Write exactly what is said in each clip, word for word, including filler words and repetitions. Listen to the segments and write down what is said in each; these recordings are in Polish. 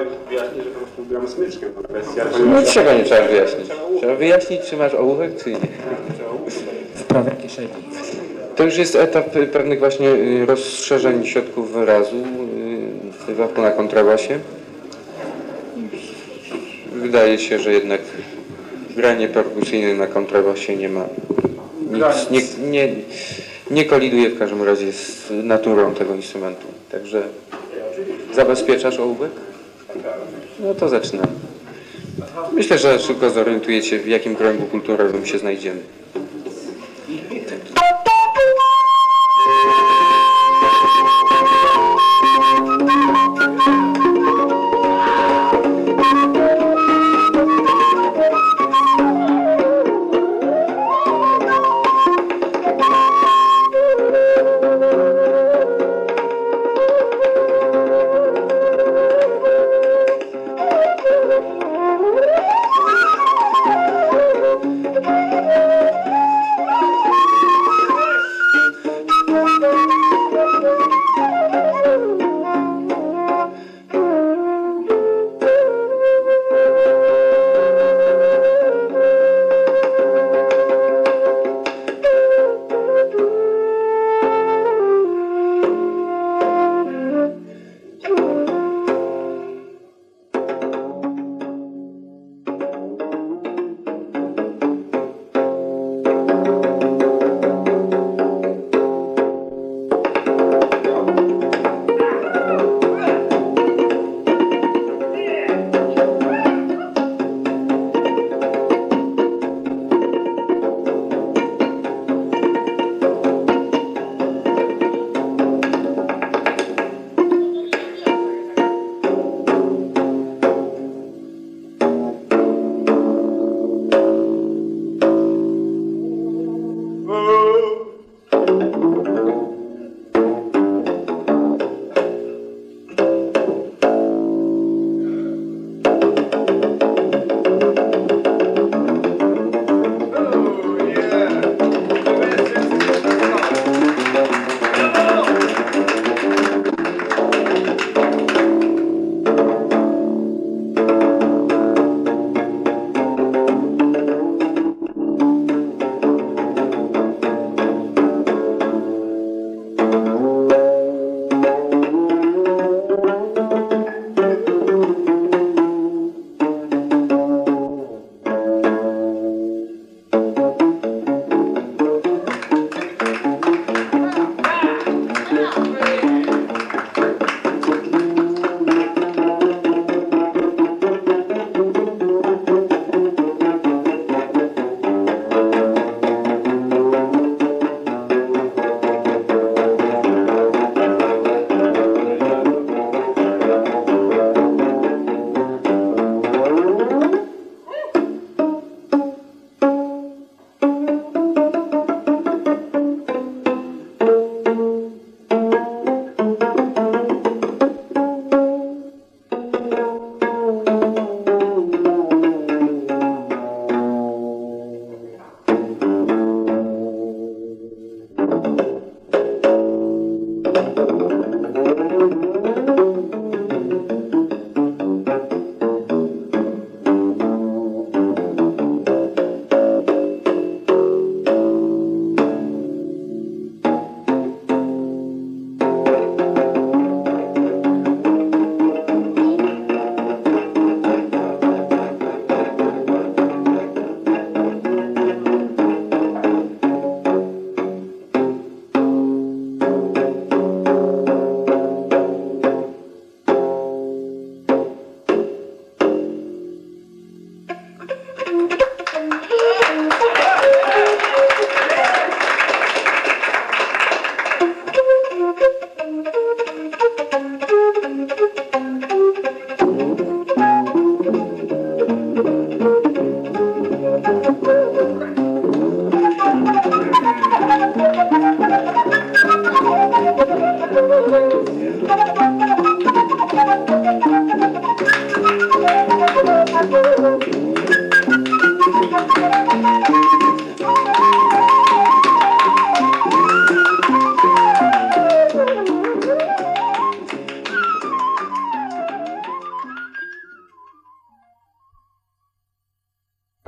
wyjaśnić, że po prostu gramy smyczkiem. No trzeba, nie trzeba wyjaśnić. Trzeba wyjaśnić, czy masz ołówek, czy nie. W prawej kieszeni. To już jest etap pewnych właśnie rozszerzeń środków wyrazu w wypadku na kontrabasie. Wydaje się, że jednak granie perkusyjne na kontrabasie nie ma nic, nie, nie, nie koliduje w każdym razie z naturą tego instrumentu. Także zabezpieczasz ołówek? No to zaczynamy. Myślę, że szybko zorientujecie, w jakim kręgu kulturowym się znajdziemy.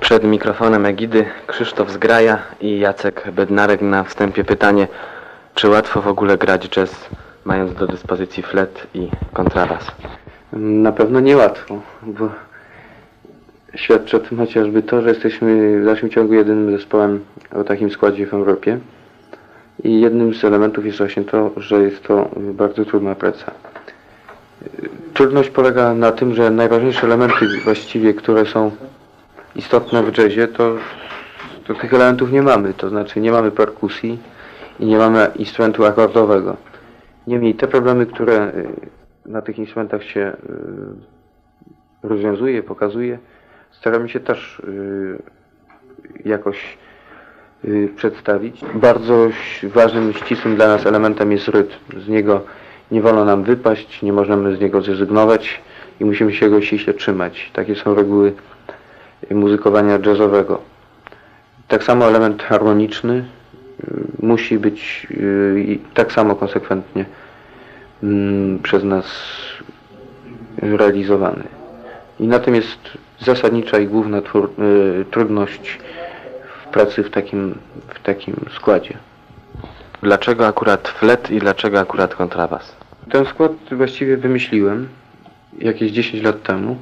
Przed mikrofonem Egidy Krzysztof Zgraja i Jacek Bednarek. Na wstępie pytanie, czy łatwo w ogóle grać jazz, mając do dyspozycji flet i kontrabas? Na pewno niełatwo, bo świadczy o tym chociażby to, że jesteśmy w dalszym ciągu jedynym zespołem o takim składzie w Europie. I jednym z elementów jest właśnie to, że jest to bardzo trudna praca. Trudność polega na tym, że najważniejsze elementy właściwie, które są istotne w jazzie, to, to tych elementów nie mamy. To znaczy nie mamy perkusji i nie mamy instrumentu akordowego. Niemniej te problemy, które na tych instrumentach się rozwiązuje, pokazuje, staramy się też jakoś przedstawić. Bardzo ważnym, ścisłym dla nas elementem jest rytm. Z niego nie wolno nam wypaść, nie możemy z niego zrezygnować i musimy się go ściśle trzymać. Takie są reguły muzykowania jazzowego. Tak samo element harmoniczny musi być tak samo konsekwentnie przez nas realizowany. I na tym jest zasadnicza i główna trudność w pracy w takim, w takim składzie. Dlaczego akurat flet i dlaczego akurat kontrabas? Ten skład właściwie wymyśliłem jakieś dziesięć lat temu.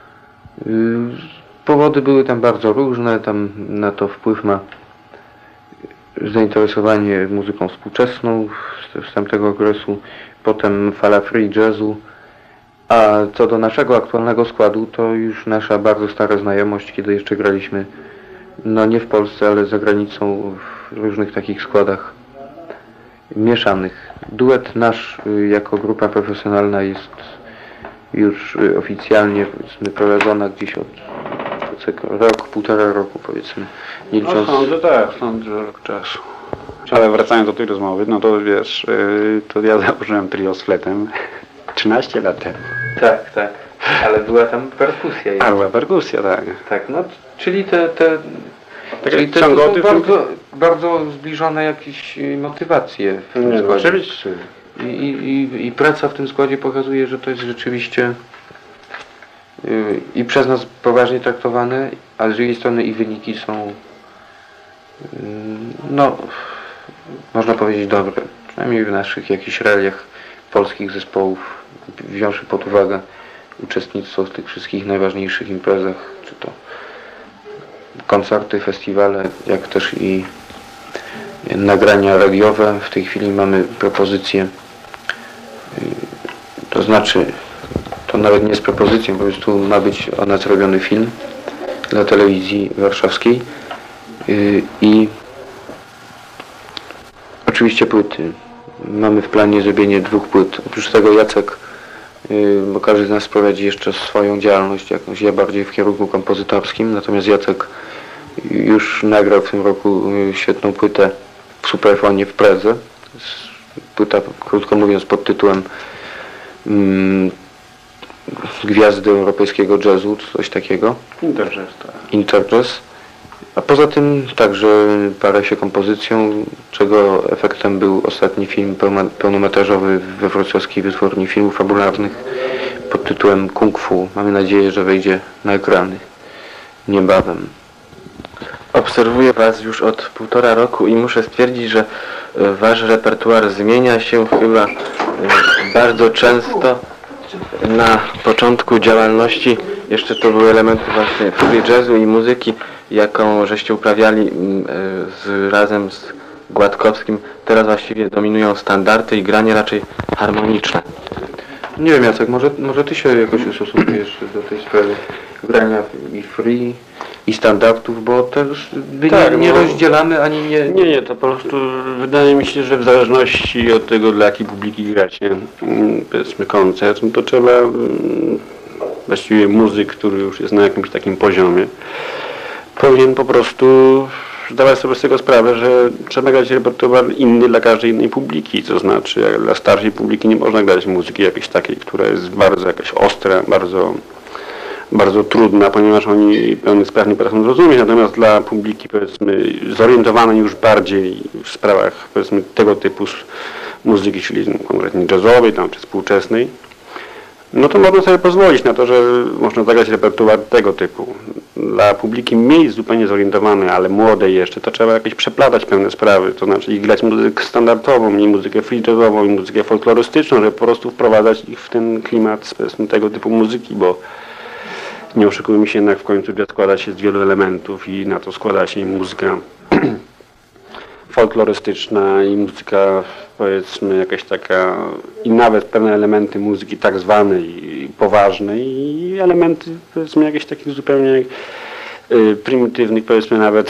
Powody były tam bardzo różne, tam na to wpływ ma zainteresowanie muzyką współczesną z tamtego okresu, potem fala free jazzu, a co do naszego aktualnego składu, to już nasza bardzo stara znajomość, kiedy jeszcze graliśmy, no nie w Polsce, ale za granicą w różnych takich składach mieszanych. Duet nasz jako grupa profesjonalna jest już oficjalnie, powiedzmy, prowadzona gdzieś od rok, półtora roku, powiedzmy, nie licząc... No sądzę tak, sądzę, że rok czasu. Ale wracając do tej rozmowy, no to wiesz, yy, to ja założyłem trio z fletem trzynaście lat temu. Tak, tak, ale była tam perkusja. A, była perkusja, tak. Tak, no, czyli te, te, Takie czyli te są ciągoty, bardzo, bardzo zbliżone jakieś motywacje w tym Nie, no, składzie. oczywiście. I, i, I praca w tym składzie pokazuje, że to jest rzeczywiście yy, i przez nas poważnie traktowane, a z drugiej strony i wyniki są yy, no, można powiedzieć dobre, przynajmniej w naszych jakichś realiach polskich zespołów, wziąwszy pod uwagę uczestnictwo w tych wszystkich najważniejszych imprezach, czy to koncerty, festiwale, jak też i nagrania radiowe. W tej chwili mamy propozycję, to znaczy, to nawet nie jest propozycją, po prostu ma być o nas robiony film dla telewizji warszawskiej i oczywiście płyty. Mamy w planie zrobienie dwóch płyt. Oprócz tego Jacek, bo każdy z nas prowadzi jeszcze swoją działalność jakąś, ja bardziej w kierunku kompozytorskim, natomiast Jacek już nagrał w tym roku świetną płytę w Superfonie w Pradze. Płyta, krótko mówiąc, pod tytułem mm, Gwiazdy europejskiego jazzu, coś takiego. Interjazz, tak. Interjazz. A poza tym także parę się kompozycją, czego efektem był ostatni film pełnometrażowy we wrocławskiej wytwórni filmów fabularnych pod tytułem Kung Fu. Mamy nadzieję, że wejdzie na ekrany niebawem. Obserwuję Was już od półtora roku i muszę stwierdzić, że Wasz repertuar zmienia się chyba bardzo często. Na początku działalności jeszcze to były elementy właśnie free jazzu i muzyki, jaką żeście uprawiali z, razem z Gładkowskim. Teraz właściwie dominują standardy i granie raczej harmoniczne. Nie wiem, Jacek, może, może Ty się jakoś ustosunkujesz do tej sprawy grania i free i standardów, bo też by Tak, nie, nie no. rozdzielamy ani nie... Nie, nie, to po prostu wydaje mi się, że w zależności od tego, dla jakiej publiki gracie, mm, powiedzmy koncert, no to trzeba, mm, właściwie muzyk, który już jest na jakimś takim poziomie, powinien po prostu zdawać sobie z tego sprawę, że trzeba grać repertuar inny dla każdej innej publiki, to znaczy jak dla starszej publiki nie można grać muzyki jakiejś takiej, która jest bardzo jakaś ostra, bardzo bardzo trudna, ponieważ oni pełnych spraw nie potrafią zrozumieć, natomiast dla publiki, powiedzmy, zorientowanej już bardziej w sprawach, powiedzmy, tego typu muzyki, czyli konkretnie jazzowej tam, czy współczesnej, no to można sobie pozwolić na to, że można zagrać repertuar tego typu. Dla publiki mniej zupełnie zorientowanej, ale młodej jeszcze, to trzeba jakieś przeplatać pewne sprawy, to znaczy i grać muzykę standardową, i muzykę free jazzową, i muzykę folklorystyczną, żeby po prostu wprowadzać ich w ten klimat, powiedzmy, tego typu muzyki, bo nie oszukujmy się, jednak w końcu jazz składa się z wielu elementów i na to składa się muzyka folklorystyczna i muzyka, powiedzmy, jakaś taka, i nawet pewne elementy muzyki tak zwanej i poważnej i elementy, powiedzmy, jakichś takich zupełnie y, prymitywnych, powiedzmy nawet,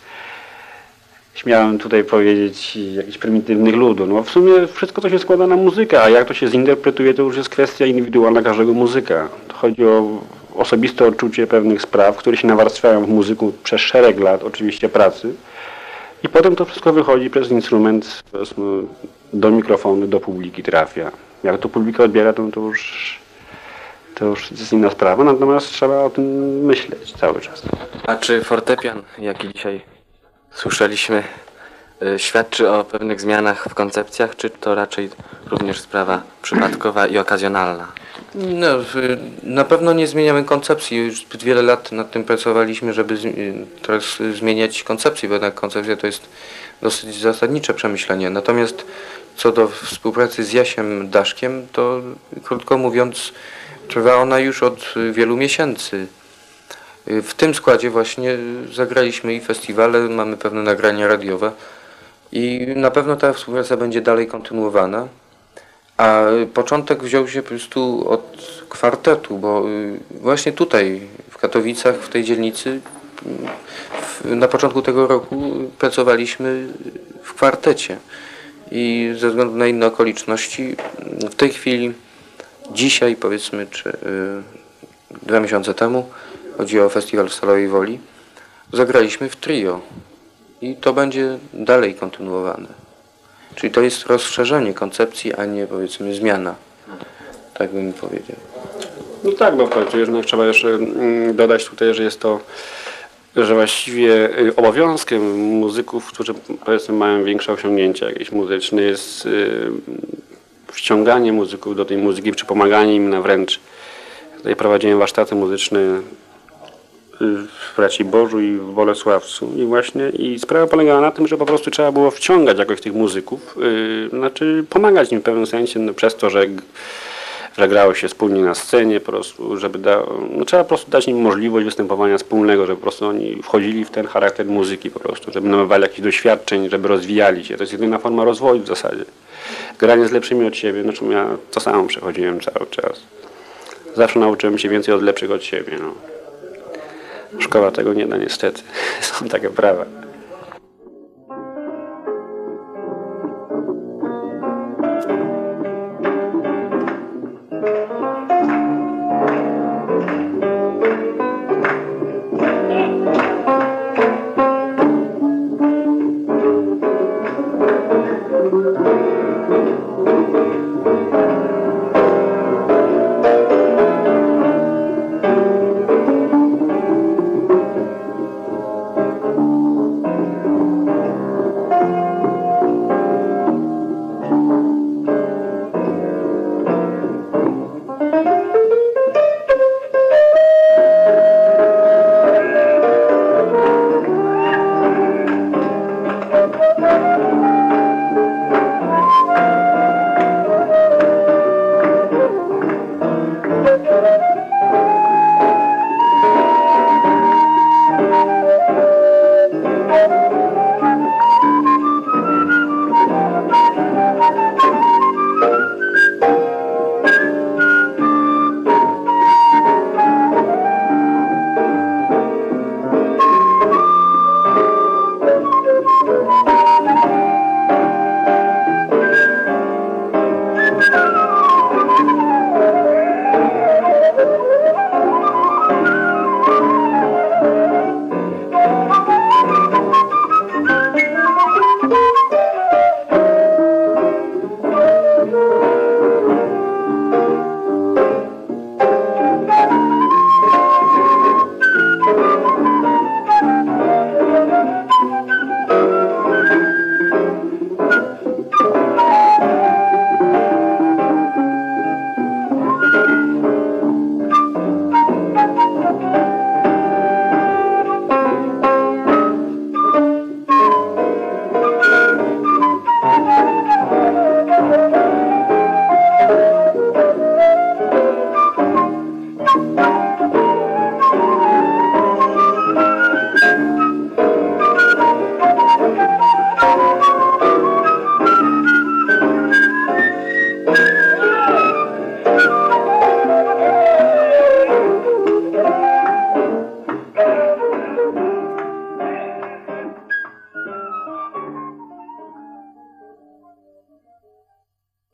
śmiałem tutaj powiedzieć, jakichś prymitywnych ludów. No w sumie wszystko to się składa na muzykę, a jak to się zinterpretuje, to już jest kwestia indywidualna każdego muzyka. To chodzi o osobiste odczucie pewnych spraw, które się nawarstwiają w muzyku przez szereg lat, oczywiście pracy. I potem to wszystko wychodzi przez instrument, powiedzmy, do mikrofonu, do publiki trafia. Jak to publika odbiera, to, to już to już jest inna sprawa, natomiast trzeba o tym myśleć cały czas. A czy fortepian, jaki dzisiaj słyszeliśmy, y, świadczy o pewnych zmianach w koncepcjach, czy to raczej również sprawa przypadkowa i okazjonalna? No, na pewno nie zmieniamy koncepcji. Już zbyt wiele lat nad tym pracowaliśmy, żeby teraz zmieniać koncepcję, bo jednak koncepcja to jest dosyć zasadnicze przemyślenie. Natomiast co do współpracy z Jasiem Daszkiem, to krótko mówiąc trwa ona już od wielu miesięcy. W tym składzie właśnie zagraliśmy i festiwale, mamy pewne nagrania radiowe i na pewno ta współpraca będzie dalej kontynuowana. A początek wziął się po prostu od kwartetu, bo właśnie tutaj w Katowicach, w tej dzielnicy na początku tego roku pracowaliśmy w kwartecie i ze względu na inne okoliczności w tej chwili, dzisiaj powiedzmy, czy dwa miesiące temu, chodzi o festiwal w Stalowej Woli, zagraliśmy w trio i to będzie dalej kontynuowane. Czyli to jest rozszerzenie koncepcji, a nie, powiedzmy, zmiana. Tak bym powiedział. No tak, bo w końcu jednak trzeba jeszcze dodać tutaj, że jest to, że właściwie obowiązkiem muzyków, którzy, powiedzmy, mają większe osiągnięcia jakieś muzyczne, jest wciąganie muzyków do tej muzyki, czy pomaganie im na wręcz. Tutaj prowadziłem warsztaty muzyczne w Braci Bożu i w Bolesławcu i właśnie i sprawa polegała na tym, że po prostu trzeba było wciągać jakoś tych muzyków, yy, znaczy pomagać im w pewnym sensie, no, przez to, że, że grało się wspólnie na scenie, po prostu, żeby da, no, trzeba po prostu dać im możliwość występowania wspólnego, żeby po prostu oni wchodzili w ten charakter muzyki po prostu, żeby nabywali jakichś doświadczeń, żeby rozwijali się. To jest jedyna forma rozwoju w zasadzie. Granie z lepszymi od siebie, znaczy ja to samo przechodziłem cały czas. Zawsze nauczyłem się więcej od lepszych od siebie. No. Szkoła tego nie da niestety. Są takie prawa.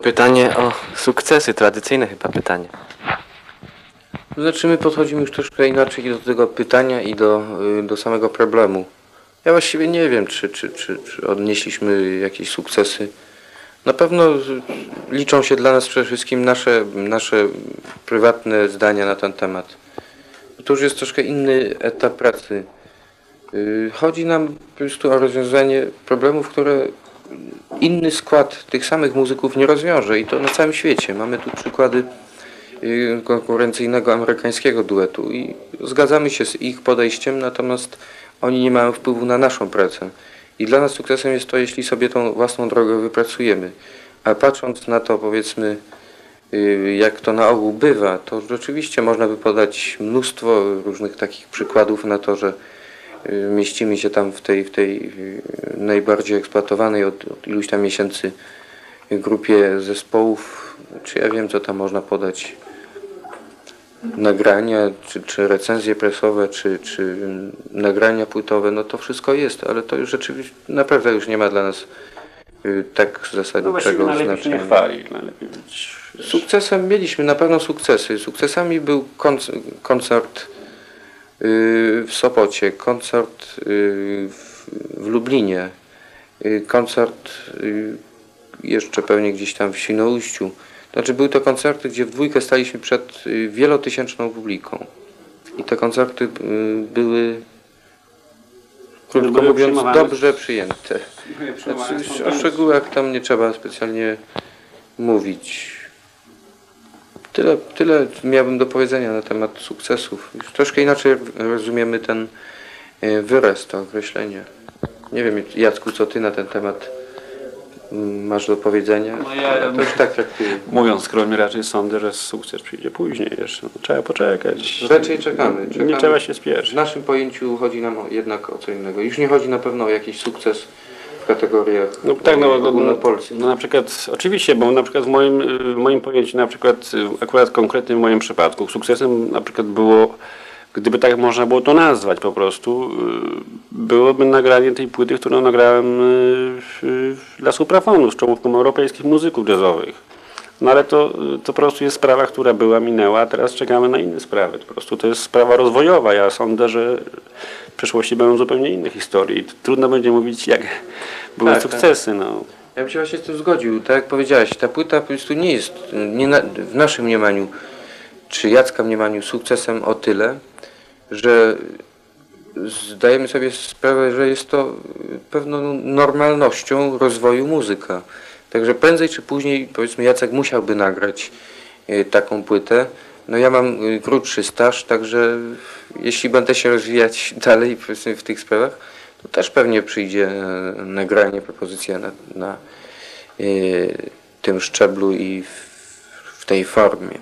Pytanie o sukcesy, tradycyjne chyba pytanie. To znaczy my podchodzimy już troszkę inaczej do tego pytania i do, y, do samego problemu. Ja właściwie nie wiem, czy, czy, czy, czy odnieśliśmy jakieś sukcesy. Na pewno z- liczą się dla nas przede wszystkim nasze, nasze prywatne zdania na ten temat. To już jest troszkę inny etap pracy. Y, Chodzi nam po prostu o rozwiązanie problemów, które inny skład tych samych muzyków nie rozwiąże i to na całym świecie. Mamy tu przykłady y, konkurencyjnego amerykańskiego duetu i zgadzamy się z ich podejściem, natomiast oni nie mają wpływu na naszą pracę. I dla nas sukcesem jest to, jeśli sobie tą własną drogę wypracujemy. A patrząc na to, powiedzmy, y, jak to na ogół bywa, to rzeczywiście można by podać mnóstwo różnych takich przykładów na to, że y, mieścimy się tam w tej, w tej y, najbardziej eksploatowanej od, od iluś tam miesięcy grupie zespołów. Czy ja wiem, co tam można podać? Nagrania, czy, czy recenzje prasowe, czy, czy nagrania płytowe, no to wszystko jest, ale to już rzeczywiście naprawdę już nie ma dla nas y, tak No właściwie zasadniczego najlepiej się nie znaczenia. chwalić, najlepiej być... wiesz, Sukcesem mieliśmy na pewno sukcesy. Sukcesami był konc- koncert y, w Sopocie, koncert y, w, w Lublinie, y, koncert y, jeszcze pewnie gdzieś tam w Świnoujściu. Znaczy były to koncerty, gdzie w dwójkę staliśmy przed y, wielotysięczną publiką. I te koncerty y, były, krótko Były mówiąc, przyjmowane. dobrze przyjęte. Znaczy, już o szczegółach tam nie trzeba specjalnie mówić. Tyle, tyle miałbym do powiedzenia na temat sukcesów. Już troszkę inaczej rozumiemy ten y, wyraz, to określenie. Nie wiem, Jacku, co ty na ten temat mm, masz do powiedzenia? No ja- to już tak traktuję. Mówiąc skromnie, raczej sądzę, że sukces przyjdzie później jeszcze. No, trzeba poczekać. Raczej czekamy, czekamy. Nie trzeba się W spieszyć. naszym pojęciu chodzi nam o, jednak o co innego. Już nie chodzi na pewno o jakiś sukces w kategoriach No tak, no, no, no, ogólnopolskich. no na przykład, oczywiście, bo na przykład w moim, y, w moim pojęciu, na przykład y, akurat konkretnie w moim przypadku, sukcesem na przykład było, gdyby tak można było to nazwać po prostu, y, byłoby nagranie tej płyty, którą nagrałem y, w- dla Suprafonu z czołówką europejskich muzyków jazzowych. No ale to, to po prostu jest sprawa, która była, minęła, a teraz czekamy na inne sprawy. Po prostu to jest sprawa rozwojowa. Ja sądzę, że w przyszłości będą zupełnie inne historie i trudno będzie mówić, jak były Tak, sukcesy. No. Ja bym się właśnie z tym zgodził. Tak jak powiedziałeś, ta płyta po prostu nie jest nie na, w naszym mniemaniu, czy Jacka mniemaniu, sukcesem o tyle, że zdajemy sobie sprawę, że jest to pewną normalnością rozwoju muzyka. Także prędzej czy później, powiedzmy, Jacek musiałby nagrać y, taką płytę. No ja mam y, krótszy staż, także jeśli będę się rozwijać dalej, powiedzmy, w tych sprawach, to też pewnie przyjdzie e, nagranie, propozycja na, na y, tym szczeblu i w, w tej formie.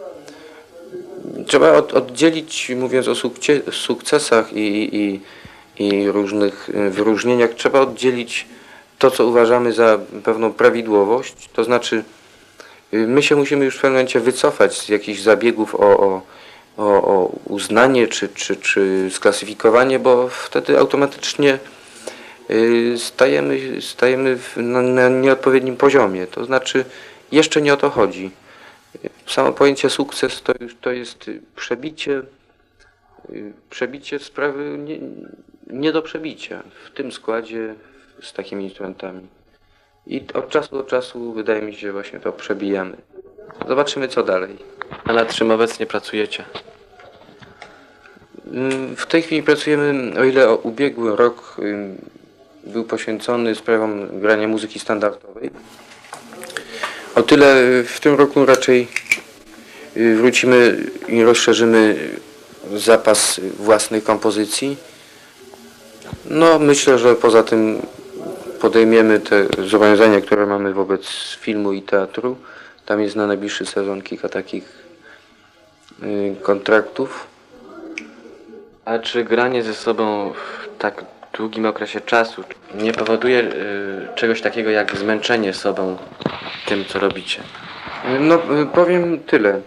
Trzeba od, oddzielić, mówiąc o sukcie, sukcesach i, i, i różnych y, wyróżnieniach, trzeba oddzielić to, co uważamy za pewną prawidłowość, to znaczy y, my się musimy już w pewnym momencie wycofać z jakichś zabiegów o, o, o, o uznanie czy, czy, czy sklasyfikowanie, bo wtedy automatycznie y, stajemy, stajemy w, na, na nieodpowiednim poziomie. To znaczy jeszcze nie o to chodzi. Samo pojęcie sukces to, już, to jest przebicie, y, przebicie sprawy nie, nie do przebicia w tym składzie z takimi instrumentami. I od czasu do czasu wydaje mi się, że właśnie to przebijamy. Zobaczymy, co dalej. A nad czym obecnie pracujecie? Ym, W tej chwili pracujemy, o ile ubiegły rok ym, był poświęcony sprawom grania muzyki standardowej, o tyle y, w tym roku raczej y, wrócimy i rozszerzymy zapas własnych kompozycji. No myślę, że poza tym podejmiemy te zobowiązania, które mamy wobec filmu i teatru. Tam jest na najbliższy sezon kilka takich y, kontraktów. A czy granie ze sobą w tak długim okresie czasu nie powoduje y, czegoś takiego jak zmęczenie sobą tym, co robicie? No y, powiem tyle.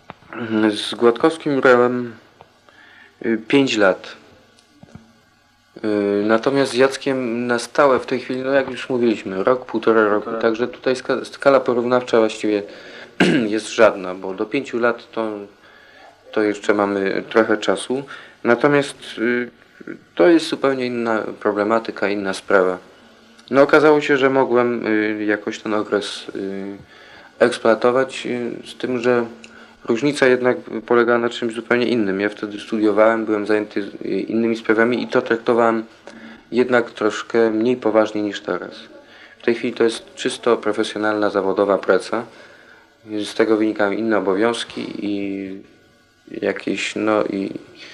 Z Gładkowskim grałem y, pięć lat. Yy, Natomiast z Jackiem na stałe w tej chwili, no jak już mówiliśmy, rok, półtora roku, także tutaj ska skala porównawcza właściwie jest żadna, bo do pięciu lat to, to jeszcze mamy trochę czasu. Natomiast yy, to jest zupełnie inna problematyka, inna sprawa. No okazało się, że mogłem yy, jakoś ten okres yy, eksploatować, yy, z tym, że różnica jednak polegała na czymś zupełnie innym. Ja wtedy studiowałem, byłem zajęty innymi sprawami i to traktowałem jednak troszkę mniej poważnie niż teraz. W tej chwili to jest czysto profesjonalna, zawodowa praca. Z tego wynikają inne obowiązki i jakieś, no i,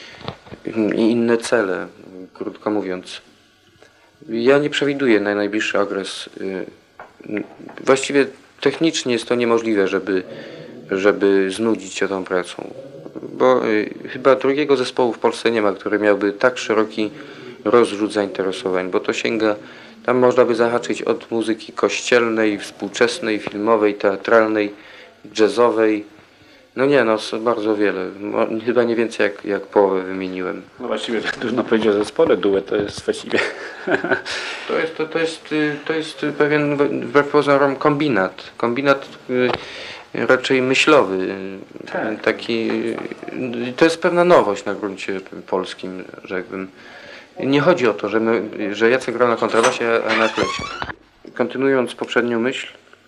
i inne cele, krótko mówiąc. Ja nie przewiduję na najbliższy okres. Właściwie technicznie jest to niemożliwe, żeby żeby znudzić się tą pracą. Bo y, chyba drugiego zespołu w Polsce nie ma, który miałby tak szeroki rozrzut zainteresowań, bo to sięga, tam można by zahaczyć od muzyki kościelnej, współczesnej, filmowej, teatralnej, jazzowej. No nie, no bardzo wiele. Mo, chyba nie więcej jak, jak połowę wymieniłem. No właściwie trudno powiedzieć o zespole, duet to jest właściwie... To jest, to, to jest, to jest pewien wbrew pozorom kombinat. Kombinat y, raczej myślowy, Tak. taki, to jest pewna nowość na gruncie polskim, rzekłbym. Nie chodzi o to, że, my, że Jacek grał na kontrabasie, a na klecie. Kontynuując poprzednią myśl,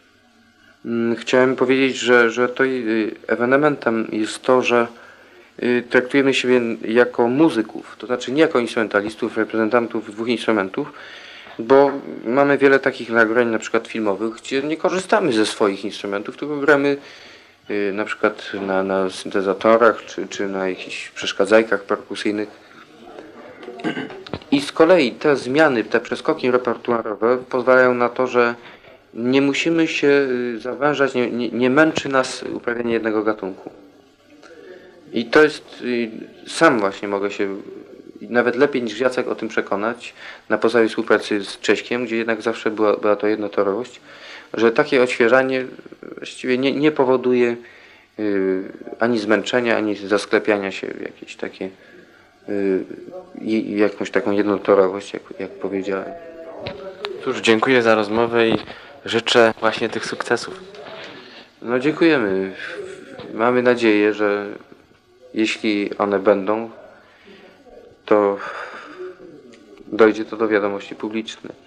chciałem powiedzieć, że, że to ewenementem jest to, że traktujemy siebie jako muzyków, to znaczy nie jako instrumentalistów, reprezentantów dwóch instrumentów, bo mamy wiele takich nagrań, na przykład filmowych, gdzie nie korzystamy ze swoich instrumentów, tylko gramy y, na przykład na, na syntezatorach czy, czy na jakichś przeszkadzajkach perkusyjnych. I z kolei te zmiany, te przeskoki repertuarowe pozwalają na to, że nie musimy się y, zawężać, nie, nie, nie męczy nas uprawianie jednego gatunku. I to jest, y, sam właśnie mogę się nawet lepiej niż Jacek o tym przekonać, na podstawie współpracy z Cześkiem, gdzie jednak zawsze była, była to jednotorowość, że takie odświeżanie właściwie nie, nie powoduje y, ani zmęczenia, ani zasklepiania się w jakieś takie, y, jakąś taką jednotorowość, jak, jak powiedziałem. Cóż, dziękuję za rozmowę i życzę właśnie tych sukcesów. No dziękujemy. Mamy nadzieję, że jeśli one będą, to dojdzie to do wiadomości publicznej.